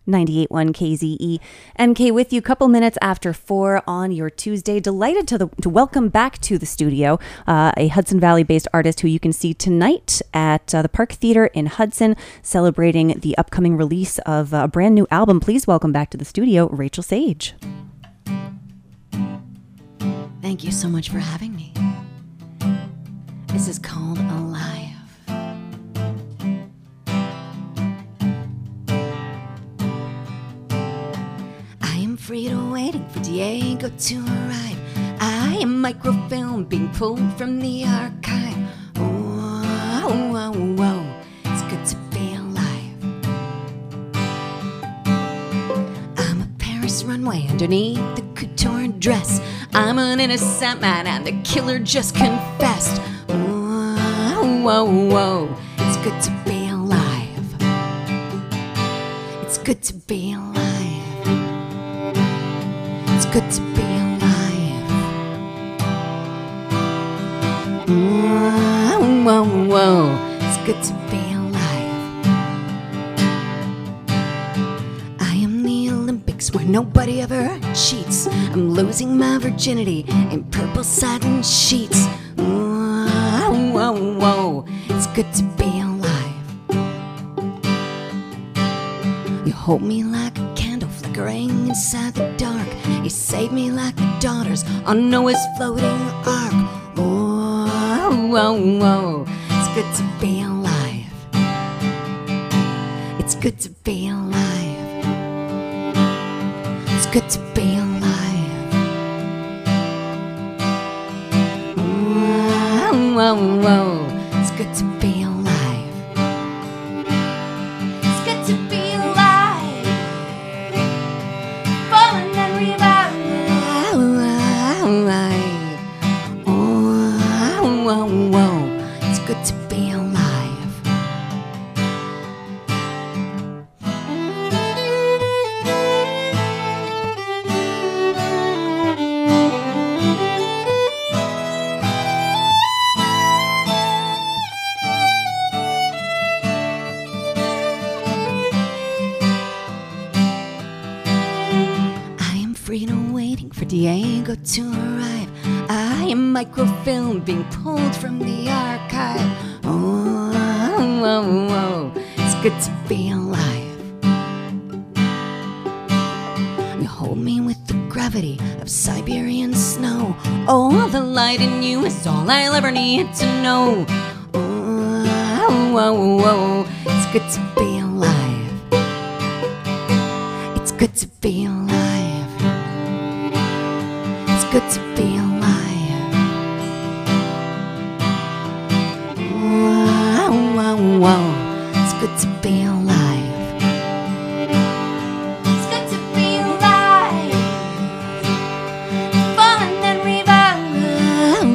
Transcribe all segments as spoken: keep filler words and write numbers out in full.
ninety-eight point one K Z E. M K with you, couple minutes after four on your Tuesday. Delighted to the, to welcome back to the studio uh, a Hudson Valley-based artist who you can see tonight at uh, the Park Theater in Hudson, celebrating the upcoming release of a brand new album. Please welcome back to the studio, Rachel Sage. Thank you so much for having me. This is called Alive. Frida waiting for Diego to arrive. I am microfilm being pulled from the archive. Whoa, whoa, whoa, it's good to be alive. I'm a Paris runway underneath the couture dress. I'm an innocent man and the killer just confessed. Whoa, whoa, whoa, it's good to be alive. It's good to be alive. It's good to be alive. Whoa, whoa, whoa. It's good to be alive. I am the Olympics where nobody ever cheats. I'm losing my virginity in purple satin sheets. Whoa, whoa, whoa. It's good to be alive. You hold me like a candle flickering inside the dark. You save me like the daughters on Noah's floating ark. Whoa, whoa, whoa. It's good to be alive. It's good to be alive. It's good to be alive. Whoa, whoa, whoa. It's good to be alive. Diego to arrive. I am microfilm being pulled from the archive. Oh, whoa, whoa, it's good to be alive. You hold me with the gravity of Siberian snow. Oh, the light in you is all I'll ever need to know. Oh, whoa, whoa, it's good to be alive. It's good to be alive. Good to be alive. Whoa, whoa, whoa. It's good to be alive. It's good to be alive. Falling and reviving.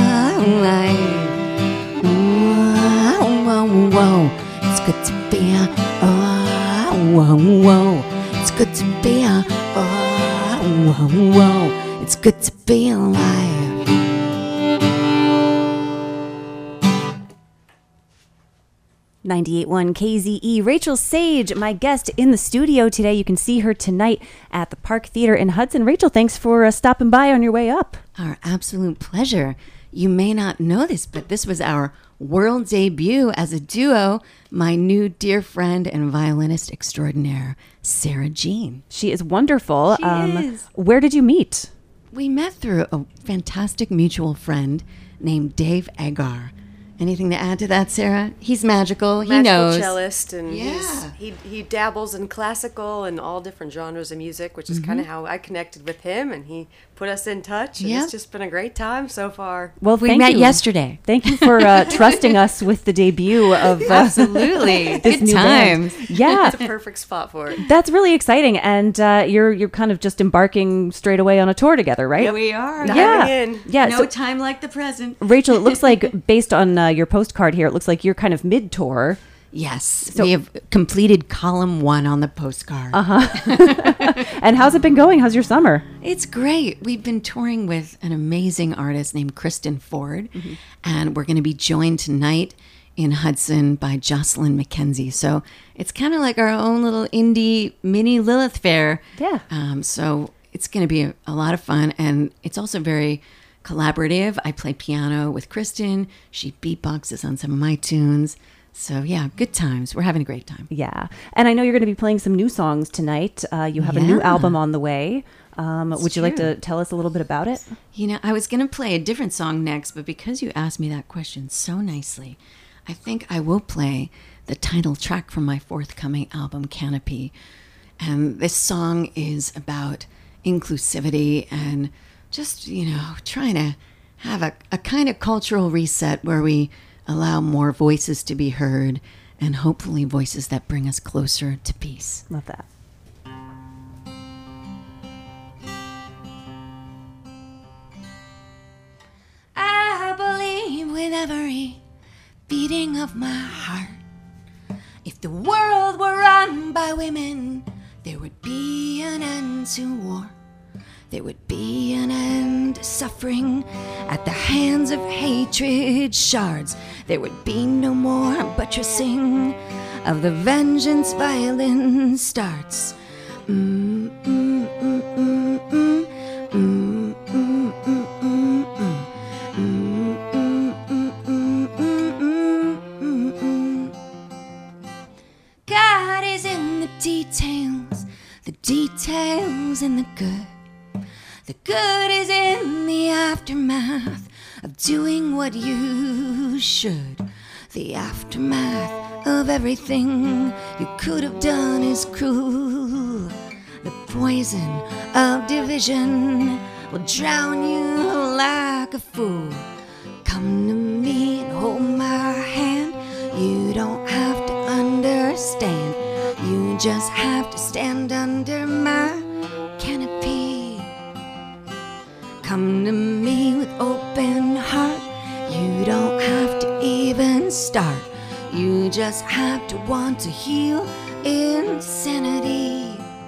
Whoa, whoa, whoa. It's good to be a. Oh, whoa, whoa. It's good to be a. Oh, whoa, whoa. It's good to be alive. ninety-eight point one K Z E. Rachel Sage, my guest in the studio today. You can see her tonight at the Park Theater in Hudson. Rachel, thanks for uh, stopping by on your way up. Our absolute pleasure. You may not know this, but this was our world debut as a duo. My new dear friend and violinist extraordinaire, Sarah Jean. She is wonderful. She um, is. Where did you meet? We met through a fantastic mutual friend named Dave Agar. Anything to add to that, Sarah? He's magical. He magical knows. Cellist, and yeah. he's, he he dabbles in classical and all different genres of music, which is mm-hmm. kind of how I connected with him, and he put us in touch. And yep. It's just been a great time so far. Well, we met you. yesterday. Thank you for uh, trusting us with the debut of uh, absolutely this good new times. Band. Yeah, it's a perfect spot for it. That's really exciting, and uh, you're you're kind of just embarking straight away on a tour together, right? Yeah, we are. Yeah, in. yeah. No so, time like the present. Rachel, it looks like based on uh, your postcard here, it looks like you're kind of mid-tour. Yes, so, we have completed column one on the postcard. Uh-huh. And how's it been going? How's your summer? It's great. We've been touring with an amazing artist named Kristen Ford, mm-hmm. and we're going to be joined tonight in Hudson by Jocelyn McKenzie. So it's kind of like our own little indie mini Lilith Fair. Yeah. Um, so it's going to be a, a lot of fun. And it's also very collaborative. I play piano with Kristen. She beatboxes on some of my tunes. So yeah, good times. We're having a great time. Yeah. And I know you're going to be playing some new songs tonight. Uh, you have yeah. a new album on the way. Um, would you true. like to tell us a little bit about it? You know, I was going to play a different song next, but because you asked me that question so nicely, I think I will play the title track from my forthcoming album, Canopy. And this song is about inclusivity and just, you know, trying to have a, a kind of cultural reset where we allow more voices to be heard and hopefully voices that bring us closer to peace. Love that. I believe with every beating of my heart, if the world were run by women, there would be an end to war. There would be an end to suffering at the hands of hatred shards. There would be no more buttressing of the vengeance violence starts. Mm, mm, mm, mm, mm, mm, mm, mm, mm, mm, mm. God is in the details, the details and the good. The good is in the aftermath of doing what you should. The aftermath of everything you could have done is cruel. The poison of division will drown you like a fool. Come to me and hold my hand. You don't have to understand. You just have to stand under my canopy. Come to me with open heart. You don't have to even start. You just have to want to heal insanity.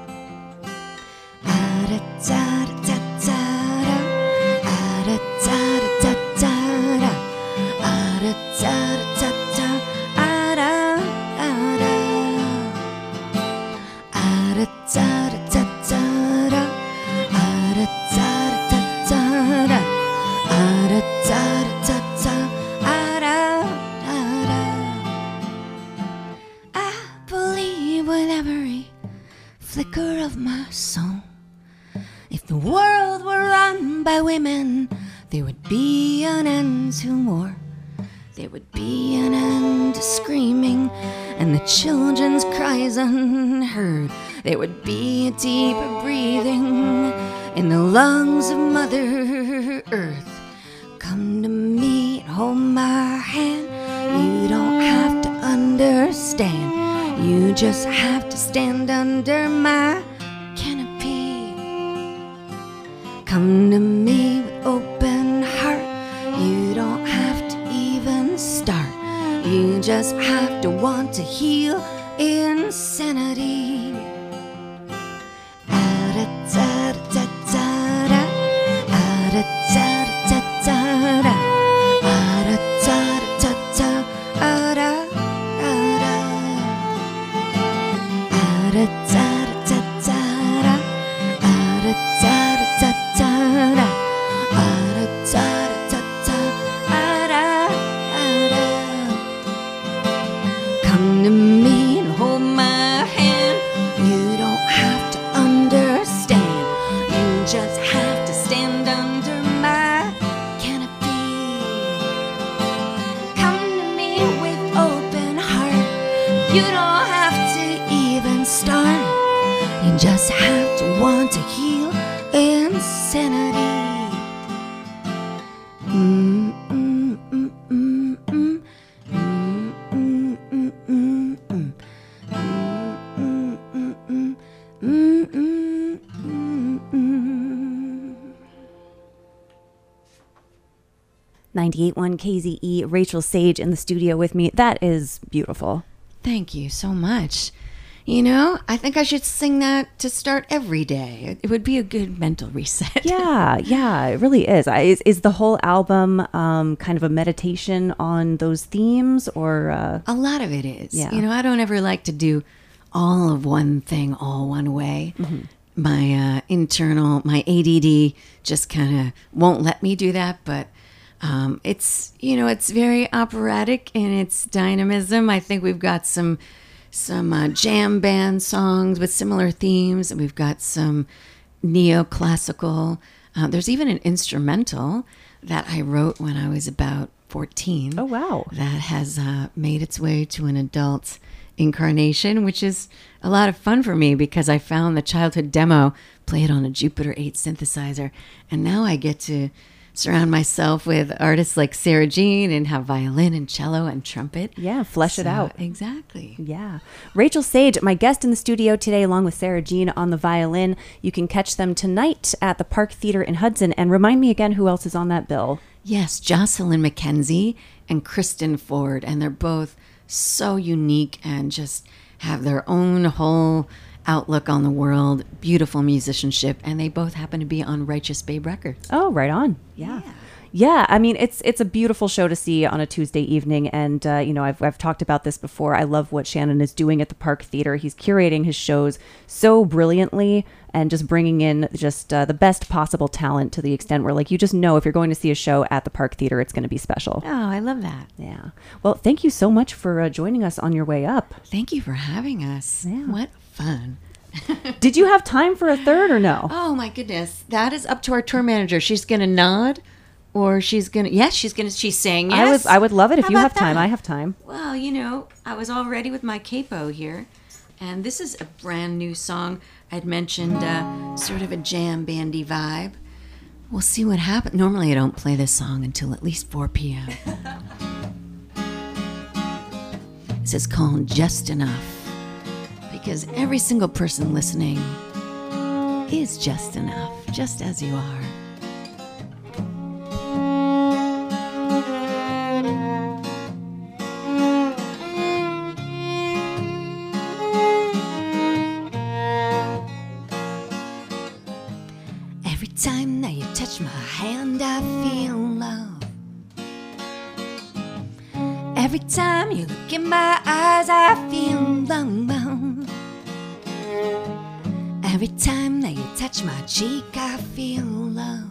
Flicker of my soul. If the world were run by women, there would be an end to war. There would be an end to screaming and the children's cries unheard. There would be a deeper breathing in the lungs of Mother Earth. Come to me and hold my hand. You don't have to understand. You just have to stand under my canopy. Come to me with open heart. You don't have to even start. You just have to want to heal insanity. Come to me and hold my hand. You don't have to understand. You just have to stand under my canopy. Come to me with open heart. You don't have to even start. You just have to want to heal insanity. Mm, mm, mm, mm, mm. Mm, mm, mm, mm, mm. Mm, mm, mm, mm, mm, mm, mm. ninety-eight point one K Z E, Rachel Sage in the studio with me. That is beautiful. Thank you so much. You know, I think I should sing that to start every day. It would be a good mental reset. Yeah, yeah, it really is. I, is, is the whole album um, kind of a meditation on those themes, or uh... a lot of it is. Yeah. You know, I don't ever like to do all of one thing all one way. Mm-hmm. My uh, internal, my A D D just kind of won't let me do that. But um, it's, you know, it's very operatic in its dynamism. I think we've got some. Some uh, jam band songs with similar themes. We've got some neoclassical. Uh, there's even an instrumental that I wrote when I was about fourteen. Oh, wow. That has uh, made its way to an adult incarnation, which is a lot of fun for me because I found the childhood demo, play it on a Jupiter eight synthesizer, and now I get to surround myself with artists like Sarah Jean and have violin and cello and trumpet. Yeah, flesh so, it out. Exactly. Yeah. Rachel Sage, my guest in the studio today, along with Sarah Jean on the violin. You can catch them tonight at the Park Theater in Hudson. And remind me again who else is on that bill. Yes, Jocelyn McKenzie and Kristen Ford. And they're both so unique and just have their own whole outlook on the world, beautiful musicianship, and they both happen to be on Righteous Babe Records. Oh, right on. Yeah. Yeah. Yeah, I mean, it's it's a beautiful show to see on a Tuesday evening. And, uh, you know, I've, I've talked about this before. I love what Shannon is doing at the Park Theater. He's curating his shows so brilliantly and just bringing in just uh, the best possible talent to the extent where, like, you just know if you're going to see a show at the Park Theater, it's going to be special. Oh, I love that. Yeah. Well, thank you so much for uh, joining us on your way up. Thank you for having us. Yeah. What fun. Did you have time for a third or no? Oh, my goodness. That is up to our tour manager. She's going to nod. Or she's gonna, yes, she's gonna, she's saying yes. I would, I would love it if How you about have time. that? I have time. Well, you know, I was all ready with my capo here, and this is a brand new song. I'd mentioned uh, sort of a jam bandy vibe. We'll see what happens. Normally, I don't play this song until at least four p.m. This is called Just Enough, because every single person listening is just enough, just as you are. Every time that you touch my hand, I feel love. Every time you look in my eyes, I feel love. Every time that you touch my cheek, I feel love.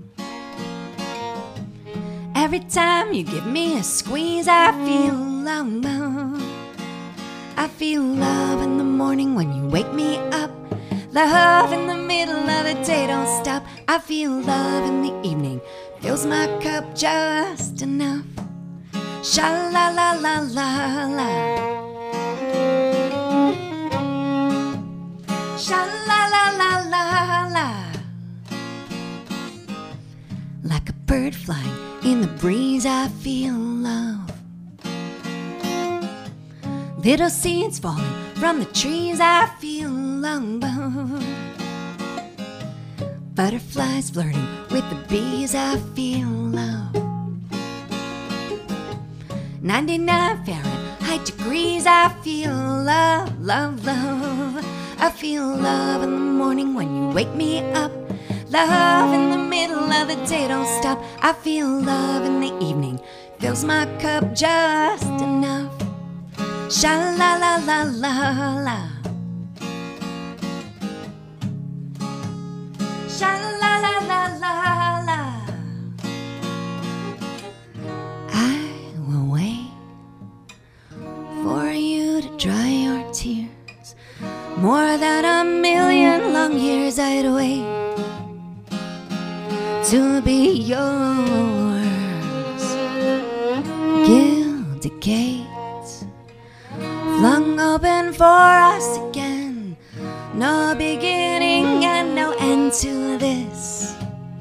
Every time you give me a squeeze, I feel love. I feel love in the morning when you wake me up. Love in the middle of the day, don't stop. I feel love in the evening, fills my cup just enough. Sha la la la la la. Sha la la la la la. Like a bird flying in the breeze, I feel love. Little seeds falling from the trees, I feel love. Butterflies flirting with the bees, I feel love. ninety-nine Fahrenheit degrees, I feel love, love, love. I feel love in the morning when you wake me up. Love in the middle of the day, don't stop. I feel love in the evening, fills my cup just enough. Sha la la la la la. Sha la la la la la. I will wait for you to dry your tears. More than a million long years I'd wait to be yours. Gilded gates flung open for us again. No beginning and no end to this.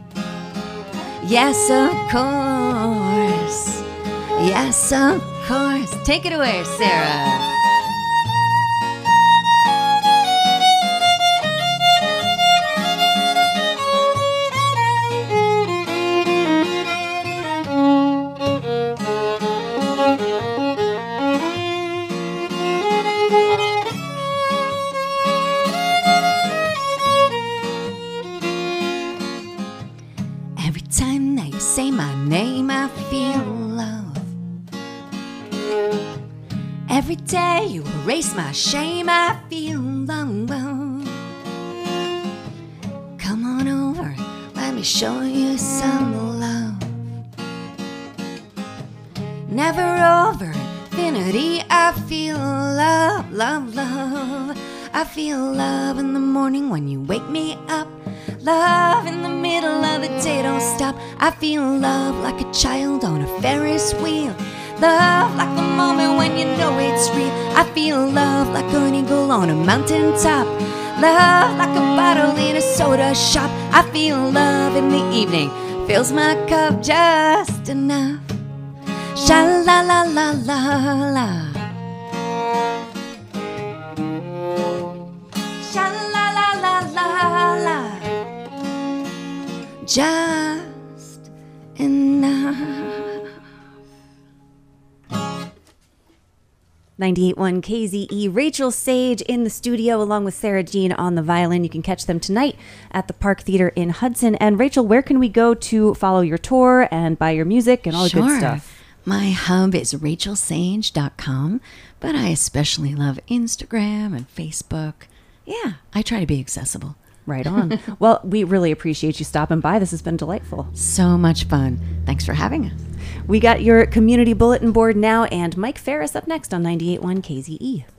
Yes, of course. Yes, of course. Take it away, Sarah. tear you, erase my shame. I feel love. Come on over, let me show you some love. Never over infinity, I feel love, love, love. I feel love in the morning when you wake me up. Love in the middle of the day, don't stop. I feel love like a child on a Ferris wheel. Love like the moment when you know it's real. I feel love like an eagle on a mountaintop. Love like a bottle in a soda shop. I feel love in the evening, fills my cup just enough. Sha la la la la la. Sha la la la la la. Just enough. ninety-eight point one K Z E, Rachel Sage in the studio along with Sarah Jean on the violin. You can catch them tonight at the Park Theater in Hudson. And Rachel, where can we go to follow your tour and buy your music and all Sure. the good stuff? My hub is rachel sage dot com, but I especially love Instagram and Facebook. Yeah, I try to be accessible. Right on. Well, we really appreciate you stopping by. This has been delightful. So much fun. Thanks for having us. We got your community bulletin board now, and Mike Ferris up next on ninety-eight point one K Z E.